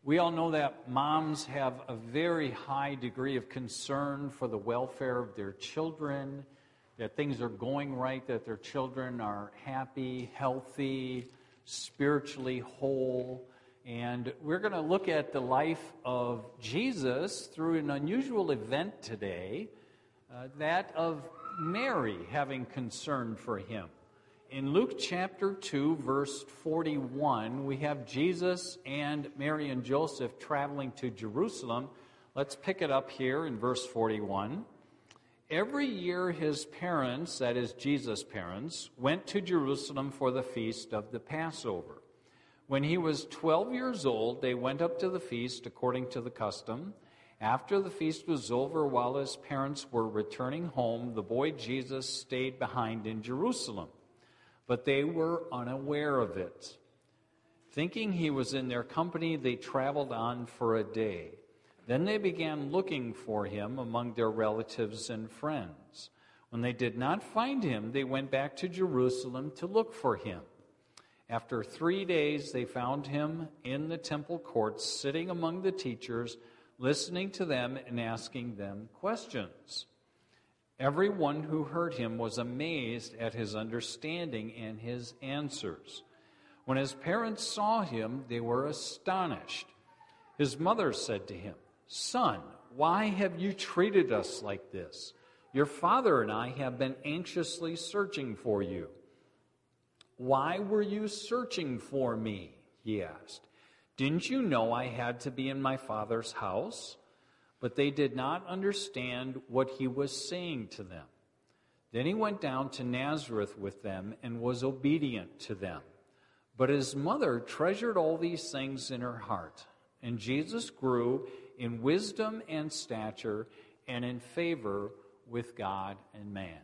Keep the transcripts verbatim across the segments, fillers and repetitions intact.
We all know that moms have a very high degree of concern for the welfare of their children, that things are going right, that their children are happy, healthy, spiritually whole. And we're going to look at the life of Jesus through an unusual event today, uh, that of Mary having concern for him. In Luke chapter two, verse forty-one, we have Jesus and Mary and Joseph traveling to Jerusalem. Let's pick it up here in verse forty-one. Every year his parents, that is Jesus' parents, went to Jerusalem for the feast of the Passover. When he was twelve years old, they went up to the feast according to the custom. After the feast was over, while his parents were returning home, the boy Jesus stayed behind in Jerusalem. But they were unaware of it. Thinking he was in their company, they traveled on for a day. Then they began looking for him among their relatives and friends. When they did not find him, they went back to Jerusalem to look for him. After three days, they found him in the temple courts, sitting among the teachers, listening to them and asking them questions. Everyone who heard him was amazed at his understanding and his answers. When his parents saw him, they were astonished. His mother said to him, "Son, why have you treated us like this? Your father and I have been anxiously searching for you." "Why were you searching for me?" he asked. "Didn't you know I had to be in my father's house?" But they did not understand what he was saying to them. Then he went down to Nazareth with them and was obedient to them. But his mother treasured all these things in her heart. And Jesus grew in wisdom and stature and in favor with God and man.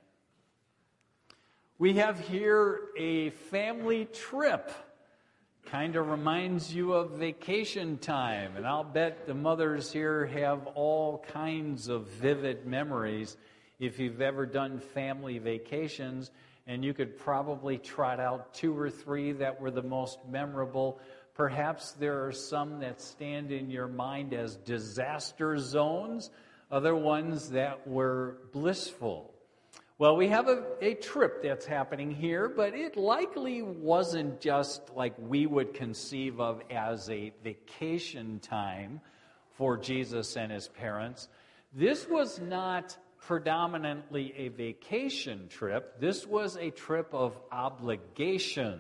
We have here a family trip. Kind of reminds you of vacation time, and I'll bet the mothers here have all kinds of vivid memories if you've ever done family vacations, and you could probably trot out two or three that were the most memorable. Perhaps there are some that stand in your mind as disaster zones, other ones that were blissful. Well, we have a, a trip that's happening here, but it likely wasn't just like we would conceive of as a vacation time for Jesus and his parents. This was not predominantly a vacation trip. This was a trip of obligation,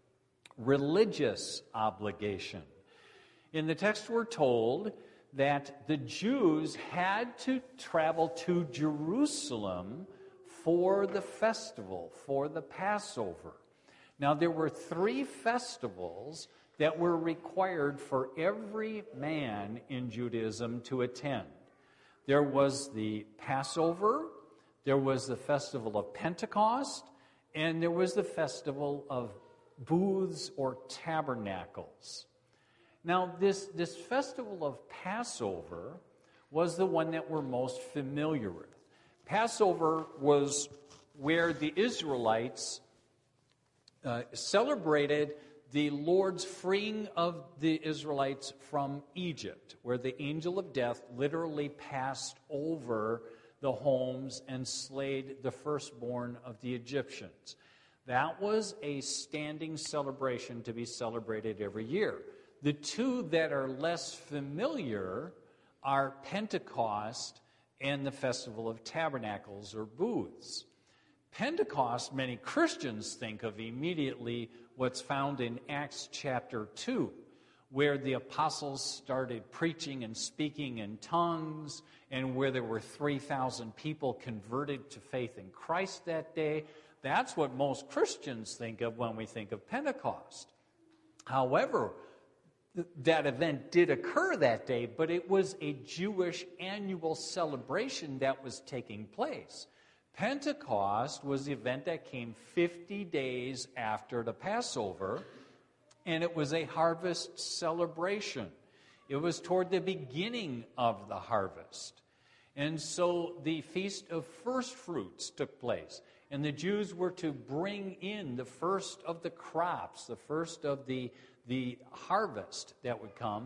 religious obligation. In the text, we're told that the Jews had to travel to Jerusalem for the festival, for the Passover. Now, there were three festivals that were required for every man in Judaism to attend. There was the Passover, there was the festival of Pentecost, and there was the festival of booths or tabernacles. Now, this, this festival of Passover was the one that we're most familiar with. Passover was where the Israelites uh, celebrated the Lord's freeing of the Israelites from Egypt, where the angel of death literally passed over the homes and slayed the firstborn of the Egyptians. That was a standing celebration to be celebrated every year. The two that are less familiar are Pentecost and the Festival of Tabernacles or Booths. Pentecost, many Christians think of immediately what's found in Acts chapter two, where the apostles started preaching and speaking in tongues, and where there were three thousand people converted to faith in Christ that day. That's what most Christians think of when we think of Pentecost. However, that event did occur that day, but it was a Jewish annual celebration that was taking place. Pentecost was the event that came fifty days after the Passover, and it was a harvest celebration. It was toward the beginning of the harvest. And so the Feast of First Fruits took place, and the Jews were to bring in the first of the crops, the first of the the harvest that would come,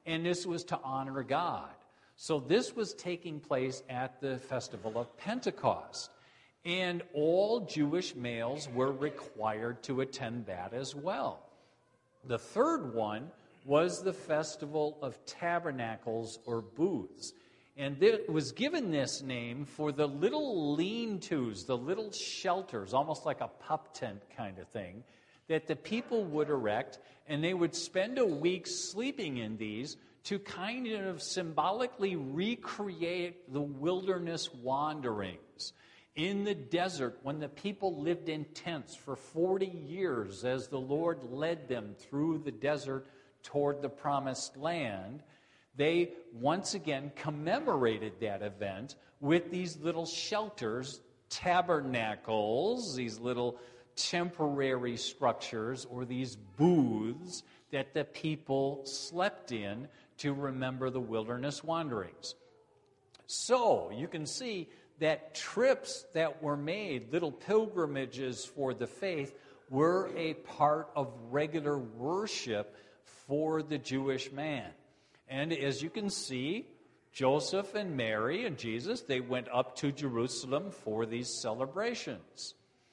and this was to honor God. So this was taking place at the festival of Pentecost. And all Jewish males were required to attend that as well. The third one was the Festival of Tabernacles or Booths. And it was given this name for the little lean-tos, the little shelters, almost like a pup tent kind of thing, that the people would erect, and they would spend a week sleeping in these to kind of symbolically recreate the wilderness wanderings in the desert when the people lived in tents for forty years as the Lord led them through the desert toward the promised land. They once again commemorated that event with these little shelters, tabernacles, these little temporary structures or these booths that the people slept in to remember the wilderness wanderings. So you can see that trips that were made, little pilgrimages for the faith, were a part of regular worship for the Jewish man. And as you can see, Joseph and Mary and Jesus, they went up to Jerusalem for these celebrations.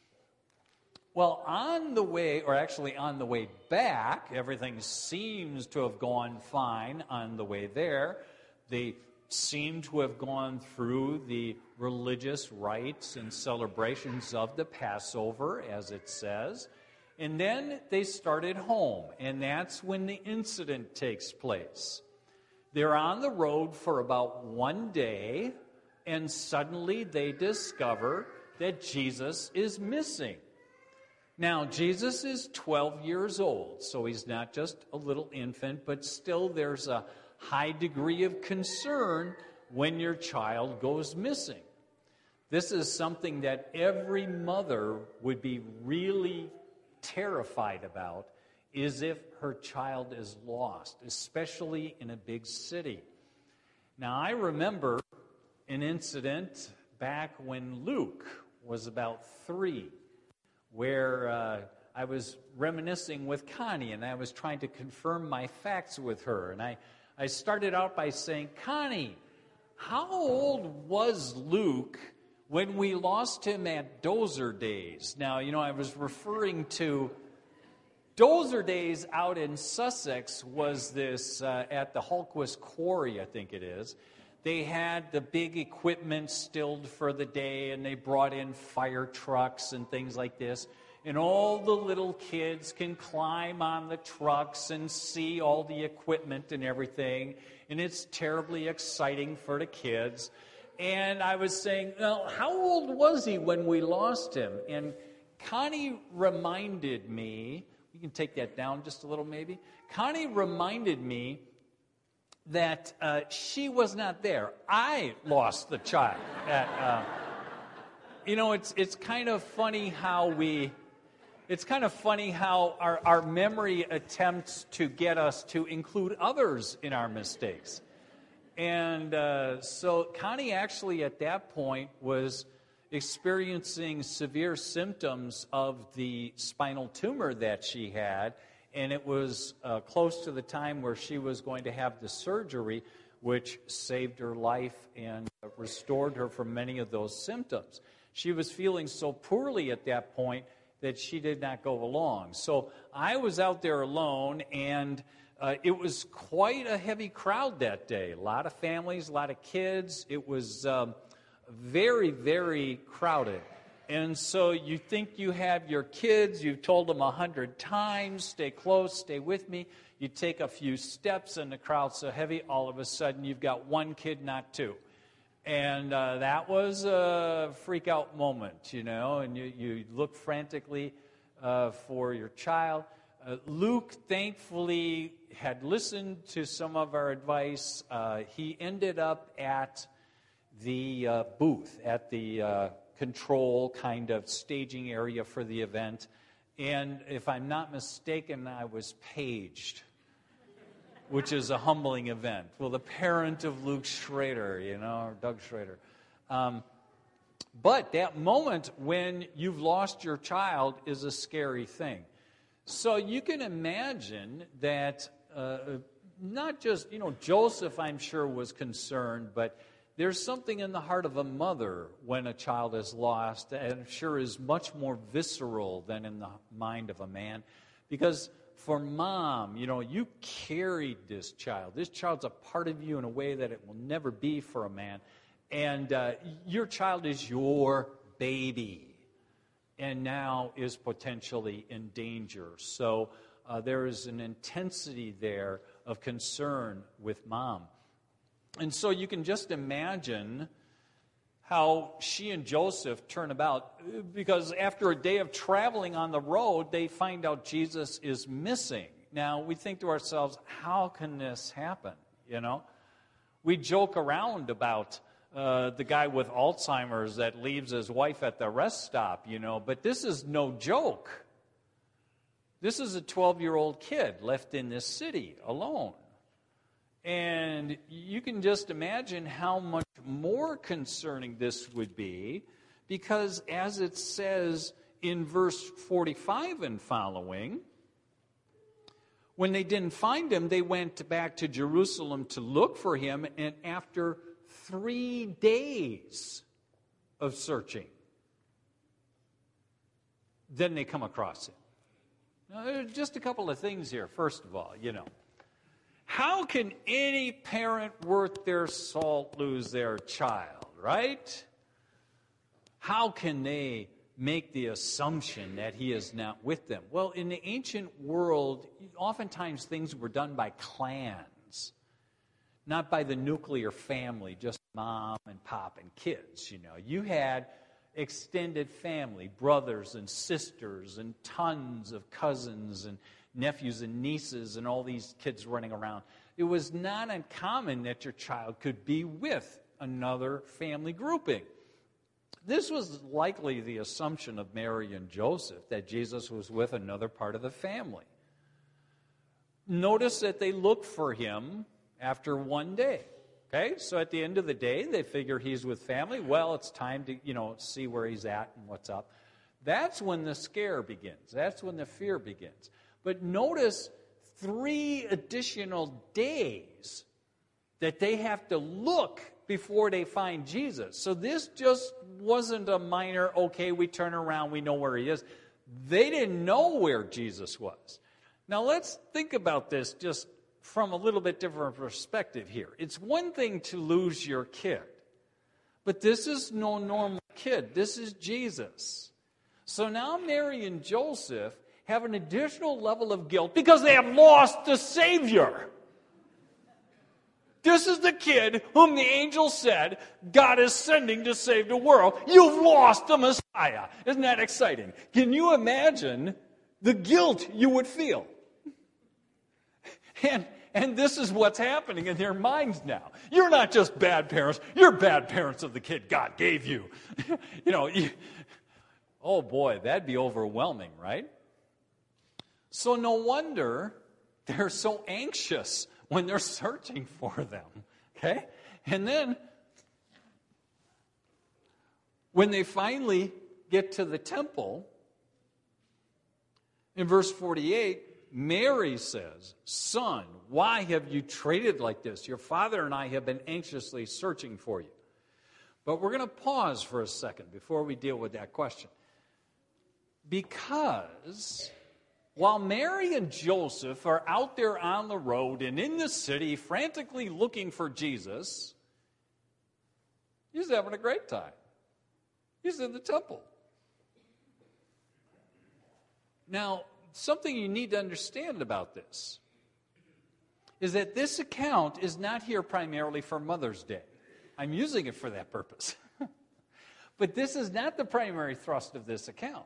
Well, on the way, or actually on the way back, everything seems to have gone fine on the way there. They seem to have gone through the religious rites and celebrations of the Passover, as it says. And then they started home, and that's when the incident takes place. They're on the road for about one day, and suddenly they discover that Jesus is missing. Now, Jesus is twelve years old, so he's not just a little infant, but still there's a high degree of concern when your child goes missing. This is something that every mother would be really terrified about, is if her child is lost, especially in a big city. Now, I remember an incident back when Luke was about three, where uh, I was reminiscing with Connie, and I was trying to confirm my facts with her. And I, I started out by saying, Connie, how old was Luke when we lost him at Dozer Days? Now, you know, I was referring to Dozer Days out in Sussex was this, uh, at the Hulquist Quarry, I think it is. They had the big equipment stilled for the day, and they brought in fire trucks and things like this. And all the little kids can climb on the trucks and see all the equipment and everything. And it's terribly exciting for the kids. And I was saying, well, how old was he when we lost him? And Connie reminded me, you can take that down just a little maybe. Connie reminded me that uh, she was not there. I lost the child. At, uh, you know, it's it's kind of funny how we, it's kind of funny how our, our memory attempts to get us to include others in our mistakes. And uh, so Connie actually at that point was experiencing severe symptoms of the spinal tumor that she had, and it was uh, close to the time where she was going to have the surgery, which saved her life and restored her from many of those symptoms. She was feeling so poorly at that point that she did not go along. So I was out there alone, and uh, it was quite a heavy crowd that day. A lot of families, a lot of kids. It was um, very, very crowded. And so you think you have your kids, you've told them a hundred times, stay close, stay with me. You take a few steps and the crowd's so heavy, all of a sudden you've got one kid, not two. And uh, that was a freak out moment, you know, and you, you look frantically uh, for your child. Uh, Luke, thankfully, had listened to some of our advice. Uh, he ended up at the uh, booth, at the uh, control kind of staging area for the event. And if I'm not mistaken, I was paged, which is a humbling event. Well, the parent of Luke Schrader, you know, or Doug Schrader. Um, but that moment when you've lost your child is a scary thing. So you can imagine that uh, not just, you know, Joseph, I'm sure, was concerned, but there's something in the heart of a mother when a child is lost that I'm sure is much more visceral than in the mind of a man. Because for mom, you know, you carried this child. This child's a part of you in a way that it will never be for a man. And uh, your child is your baby and now is potentially in danger. So uh, there is an intensity there of concern with mom. And so you can just imagine how she and Joseph turn about, because after a day of traveling on the road, they find out Jesus is missing. Now, we think to ourselves, how can this happen? You know, we joke around about uh, the guy with Alzheimer's that leaves his wife at the rest stop, you know, but this is no joke. This is a twelve-year-old kid left in this city alone. And you can just imagine how much more concerning this would be, because as it says in verse forty-five and following, when they didn't find him, they went back to Jerusalem to look for him, and after three days of searching, then they come across him. Now, there's just a couple of things here. First of all, you know, how can any parent worth their salt lose their child, right? How can they make the assumption that he is not with them? Well, in the ancient world, oftentimes things were done by clans, not by the nuclear family, just mom and pop and kids, you know. You had extended family, brothers and sisters and tons of cousins and nephews and nieces and all these kids running around. It was not uncommon that your child could be with another family grouping. This was likely the assumption of Mary and Joseph, that Jesus was with another part of the family. Notice that they look for him after one day. Okay, so at the end of the day, they figure he's with family. Well, it's time to, you know, see where he's at and what's up. That's when the scare begins. That's when the fear begins. But notice three additional days that they have to look before they find Jesus. So this just wasn't a minor, okay, we turn around, we know where he is. They didn't know where Jesus was. Now let's think about this just from a little bit different perspective here. It's one thing to lose your kid, but this is no normal kid. This is Jesus. So now Mary and Joseph have an additional level of guilt because they have lost the Savior. This is the kid whom the angel said God is sending to save the world. You've lost the Messiah. Isn't that exciting? Can you imagine the guilt you would feel? And, and this is what's happening in their minds now. You're not just bad parents. You're bad parents of the kid God gave you. you know, you, oh boy, that'd be overwhelming, right? So no wonder they're so anxious when they're searching for them, okay? And then when they finally get to the temple, in verse forty-eight, Mary says, "Son, why have you traded like this? Your father and I have been anxiously searching for you." But we're going to pause for a second before we deal with that question. Because while Mary and Joseph are out there on the road and in the city frantically looking for Jesus, he's having a great time. He's in the temple. Now, something you need to understand about this is that this account is not here primarily for Mother's Day. I'm using it for that purpose. But this is not the primary thrust of this account.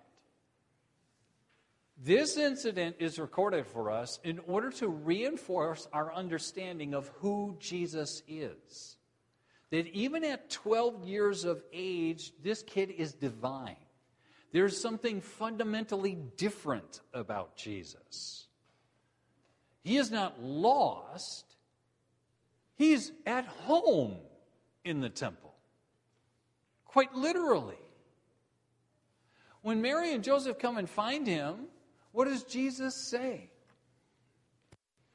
This incident is recorded for us in order to reinforce our understanding of who Jesus is. That even at twelve years of age, this kid is divine. There's something fundamentally different about Jesus. He is not lost. He's at home in the temple. Quite literally. When Mary and Joseph come and find him, what does Jesus say?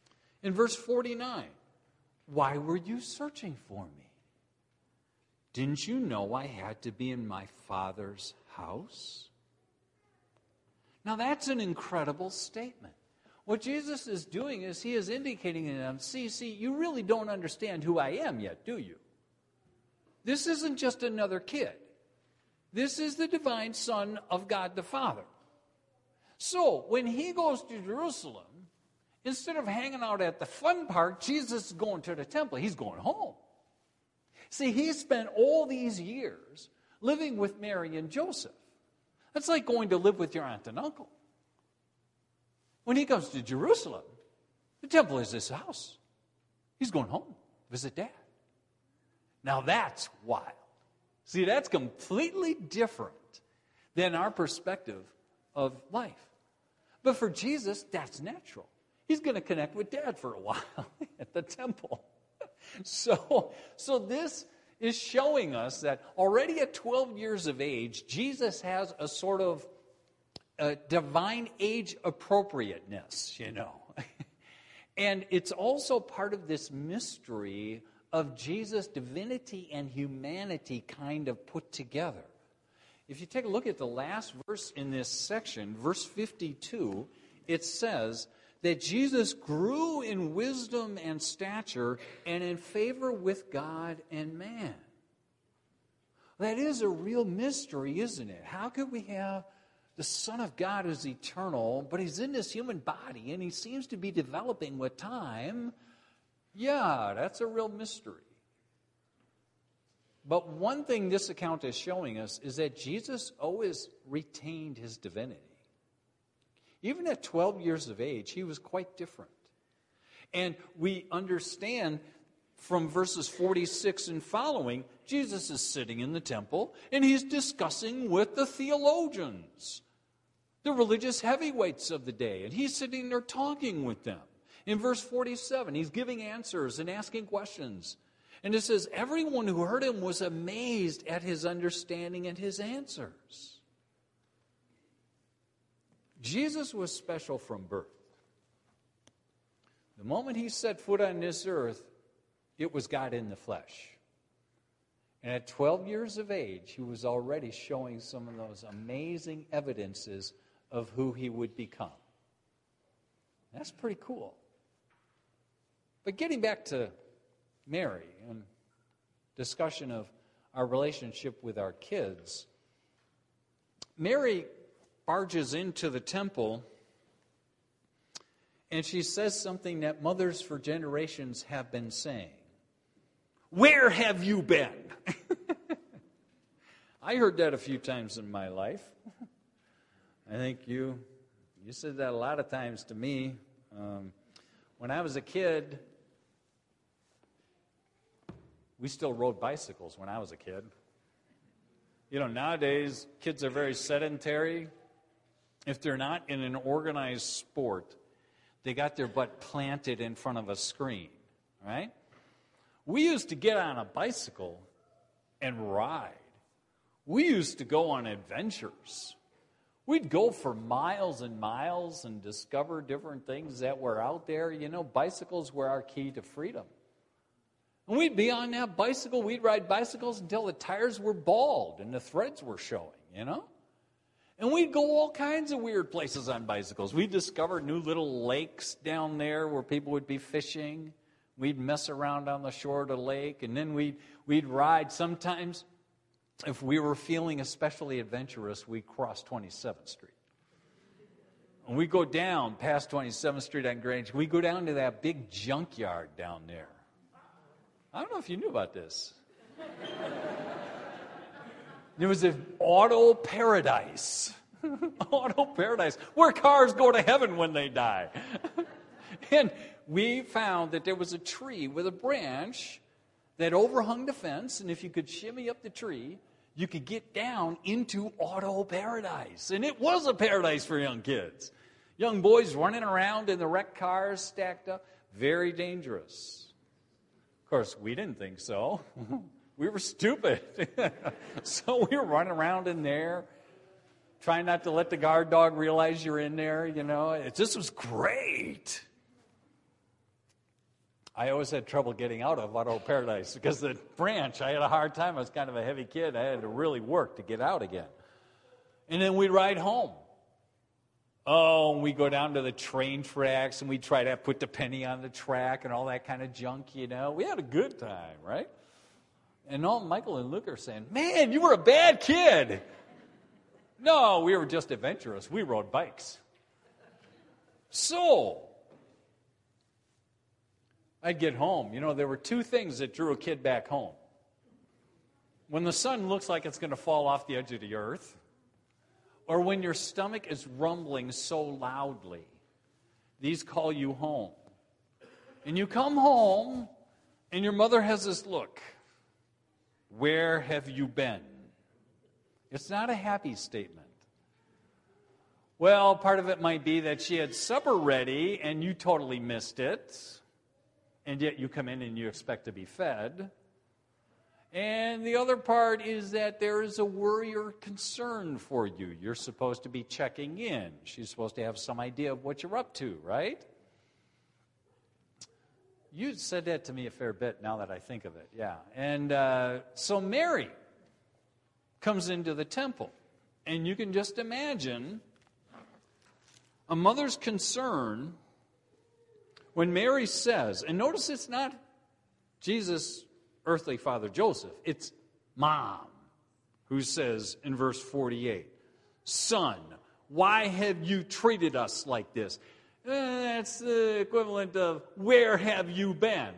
In verse forty-nine, why were you searching for me? Didn't you know I had to be in my Father's house? Now that's an incredible statement. What Jesus is doing is he is indicating to them, see, see, you really don't understand who I am yet, do you? This isn't just another kid. This is the divine Son of God the Father. So when he goes to Jerusalem, instead of hanging out at the fun park, Jesus is going to the temple. He's going home. See, he spent all these years living with Mary and Joseph. That's like going to live with your aunt and uncle. When he comes to Jerusalem, the temple is his house. He's going home, visit Dad. Now that's wild. See, that's completely different than our perspective of life. But for Jesus, that's natural. He's going to connect with Dad for a while at the temple. So, so this is showing us that already at twelve years of age, Jesus has a sort of a divine age appropriateness, you know. And it's also part of this mystery of Jesus' divinity and humanity kind of put together. If you take a look at the last verse in this section, verse fifty-two, it says that Jesus grew in wisdom and stature and in favor with God and man. That is a real mystery, isn't it? How could we have the Son of God who's eternal, but he's in this human body and he seems to be developing with time? Yeah, that's a real mystery. But one thing this account is showing us is that Jesus always retained his divinity. Even at twelve years of age, he was quite different. And we understand from verses forty-six and following, Jesus is sitting in the temple and he's discussing with the theologians, the religious heavyweights of the day, and he's sitting there talking with them. In verse forty-seven, he's giving answers and asking questions. And it says, everyone who heard him was amazed at his understanding and his answers. Jesus was special from birth. The moment he set foot on this earth, it was God in the flesh. And at twelve years of age, he was already showing some of those amazing evidences of who he would become. That's pretty cool. But getting back to Mary and discussion of our relationship with our kids, Mary barges into the temple and she says something that mothers for generations have been saying. Where have you been? I heard that a few times in my life. I think you you said that a lot of times to me. Um, when I was a kid, we still rode bicycles when I was a kid. You know, nowadays, kids are very sedentary. If they're not in an organized sport, they got their butt planted in front of a screen, right? We used to get on a bicycle and ride. We used to go on adventures. We'd go for miles and miles and discover different things that were out there. You know, bicycles were our key to freedom. And we'd be on that bicycle. We'd ride bicycles until the tires were bald and the threads were showing, you know? And we'd go all kinds of weird places on bicycles. We discovered new little lakes down there where people would be fishing. We'd mess around on the shore of the lake, and then we'd, we'd ride. Sometimes, if we were feeling especially adventurous, we'd cross twenty-seventh Street. And we go down past twenty-seventh Street on Grange. We go down to that big junkyard down there. I don't know if you knew about this. There was an auto paradise. Auto paradise, where cars go to heaven when they die. And we found that there was a tree with a branch that overhung the fence, and if you could shimmy up the tree, you could get down into auto paradise. And it was a paradise for young kids. Young boys running around in the wrecked cars stacked up. Very dangerous. Of course, we didn't think so. We were stupid. So we were running around in there, trying not to let the guard dog realize you're in there, you know. It just was great. I always had trouble getting out of Auto Paradise because the branch, I had a hard time. I was kind of a heavy kid. I had to really work to get out again. And then we'd ride home. Oh, and we go down to the train tracks, and we try to put the penny on the track and all that kind of junk, you know. We had a good time, right? And all Michael and Luke are saying, man, you were a bad kid. No, we were just adventurous. We rode bikes. So, I'd get home. You know, there were two things that drew a kid back home. When the sun looks like it's going to fall off the edge of the earth, or when your stomach is rumbling so loudly, these call you home. And you come home, and your mother has this look. Where have you been? It's not a happy statement. Well, part of it might be that she had supper ready, and you totally missed it. And yet you come in and you expect to be fed. And the other part is that there is a worry or concern for you. You're supposed to be checking in. She's supposed to have some idea of what you're up to, right? You said that to me a fair bit now that I think of it, yeah. And uh, so Mary comes into the temple. And you can just imagine a mother's concern when Mary says, and notice it's not Jesus' earthly father Joseph, it's Mom who says in verse forty-eight, Son, why have you treated us like this? Eh, that's the equivalent of, where have you been?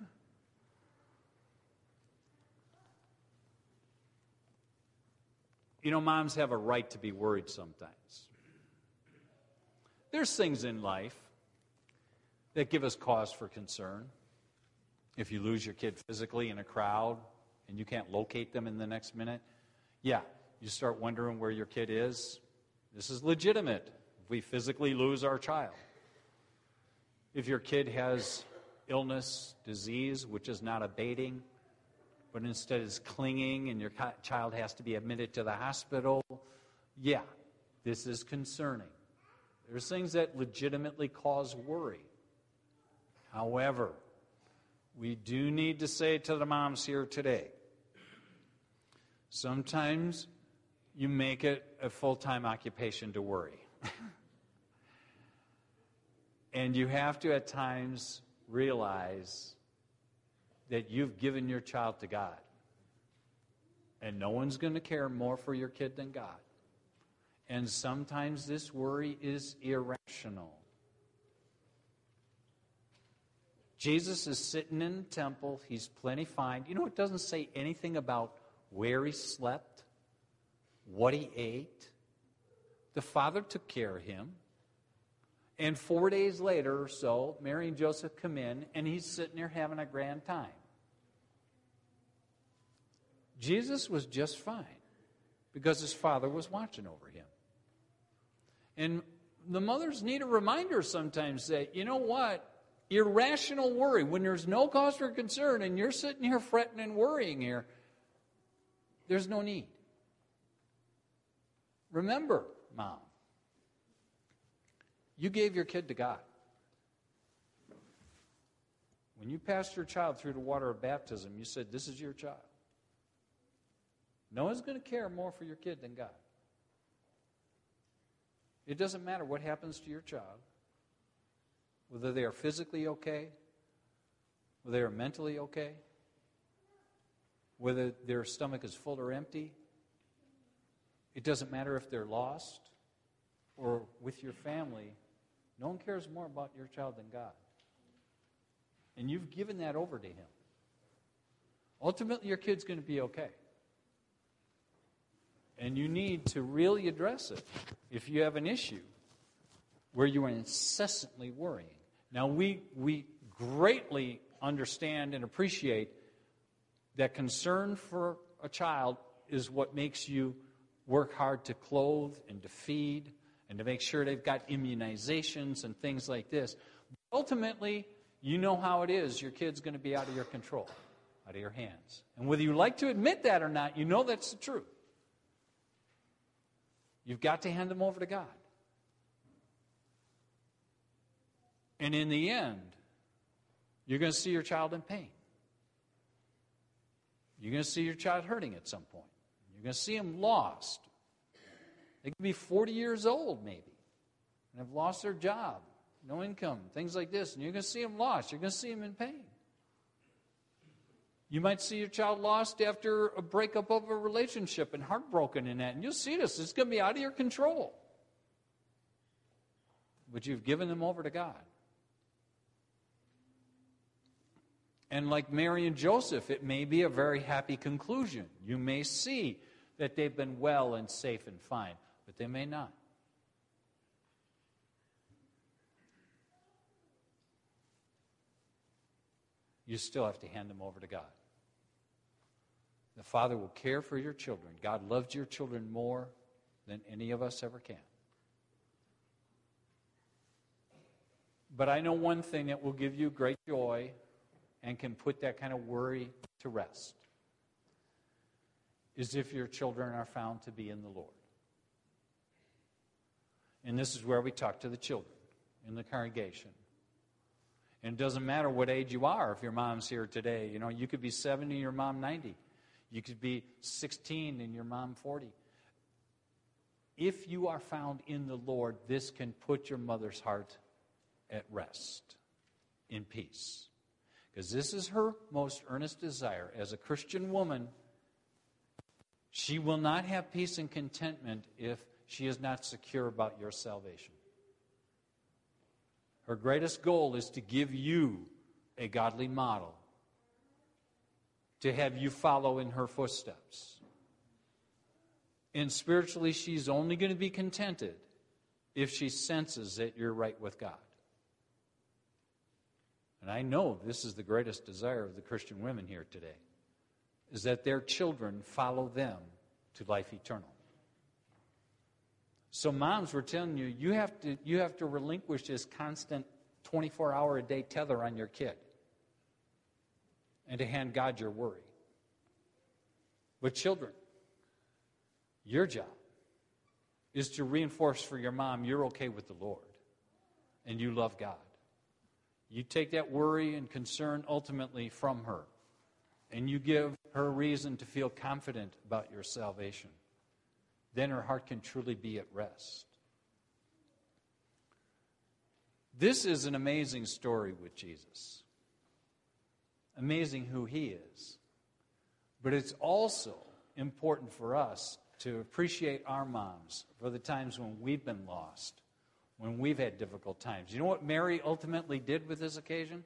You know, moms have a right to be worried sometimes. There's things in life that give us cause for concern. If you lose your kid physically in a crowd and you can't locate them in the next minute, yeah, you start wondering where your kid is. This is legitimate if we physically lose our child. If your kid has illness, disease, which is not abating, but instead is clinging and your child has to be admitted to the hospital, yeah, this is concerning. There's things that legitimately cause worry. However, we do need to say to the moms here today, sometimes you make it a full-time occupation to worry. And you have to at times realize that you've given your child to God. And no one's going to care more for your kid than God. And sometimes this worry is irrational. Jesus is sitting in the temple. He's plenty fine. You know, it doesn't say anything about where he slept, what he ate. The Father took care of him. And four days later or so, Mary and Joseph come in, and he's sitting there having a grand time. Jesus was just fine because his Father was watching over him. And the mothers need a reminder sometimes that, you know what? Irrational worry, when there's no cause for concern and you're sitting here fretting and worrying here, there's no need. Remember, Mom, you gave your kid to God. When you passed your child through the water of baptism, you said, this is your child. No one's going to care more for your kid than God. It doesn't matter what happens to your child, whether they are physically okay, whether they are mentally okay, whether their stomach is full or empty. It doesn't matter if they're lost or with your family. No one cares more about your child than God. And you've given that over to him. Ultimately, your kid's going to be okay. And you need to really address it if you have an issue where you are incessantly worrying. Now, we, we greatly understand and appreciate that concern for a child is what makes you work hard to clothe and to feed and to make sure they've got immunizations and things like this. But ultimately, you know how it is. Your kid's going to be out of your control, out of your hands. And whether you like to admit that or not, you know that's the truth. You've got to hand them over to God. And in the end, You're going to see your child in pain. You're going to see your child hurting at some point. You're going to see them lost. They could be forty years old maybe and have lost their job, no income, things like this. And you're going to see them lost. You're going to see them in pain. You might see your child lost after a breakup of a relationship and heartbroken in that. And you'll see this. It's going to be out of your control. But you've given them over to God. And like Mary and Joseph, it may be a very happy conclusion. You may see that they've been well and safe and fine, but they may not. You still have to hand them over to God. The Father will care for your children. God loves your children more than any of us ever can. But I know one thing that will give you great joy and can put that kind of worry to rest, is if your children are found to be in the Lord. And this is where we talk to the children in the congregation. And it doesn't matter what age you are. If your mom's here today, you know, you could be seventy, your mom ninety. You could be sixteen and your mom forty. If you are found in the Lord, this can put your mother's heart at rest, in peace. Because this is her most earnest desire. As a Christian woman, she will not have peace and contentment if she is not secure about your salvation. Her greatest goal is to give you a godly model, to have you follow in her footsteps. And spiritually, she's only going to be contented if she senses that you're right with God. And I know this is the greatest desire of the Christian women here today, is that their children follow them to life eternal. So moms, we're telling you, you have to, you have to relinquish this constant twenty-four hour a day tether on your kid and to hand God your worry. But children, your job is to reinforce for your mom you're okay with the Lord and you love God. You take that worry and concern ultimately from her, and you give her reason to feel confident about your salvation. Then her heart can truly be at rest. This is an amazing story with Jesus. Amazing who he is. But it's also important for us to appreciate our moms for the times when we've been lost, when we've had difficult times. You know what Mary ultimately did with this occasion?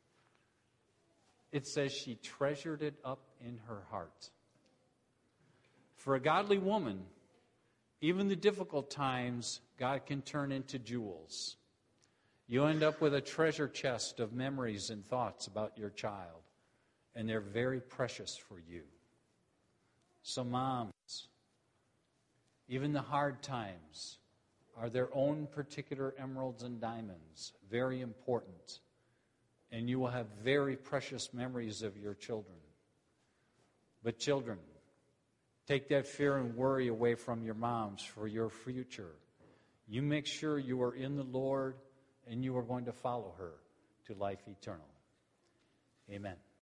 It says she treasured it up in her heart. For a godly woman, even the difficult times, God can turn into jewels. You end up with a treasure chest of memories and thoughts about your child, and they're very precious for you. So moms, even the hard times are their own particular emeralds and diamonds, very important. And you will have very precious memories of your children. But children, take that fear and worry away from your moms for your future. You make sure you are in the Lord and you are going to follow her to life eternal. Amen.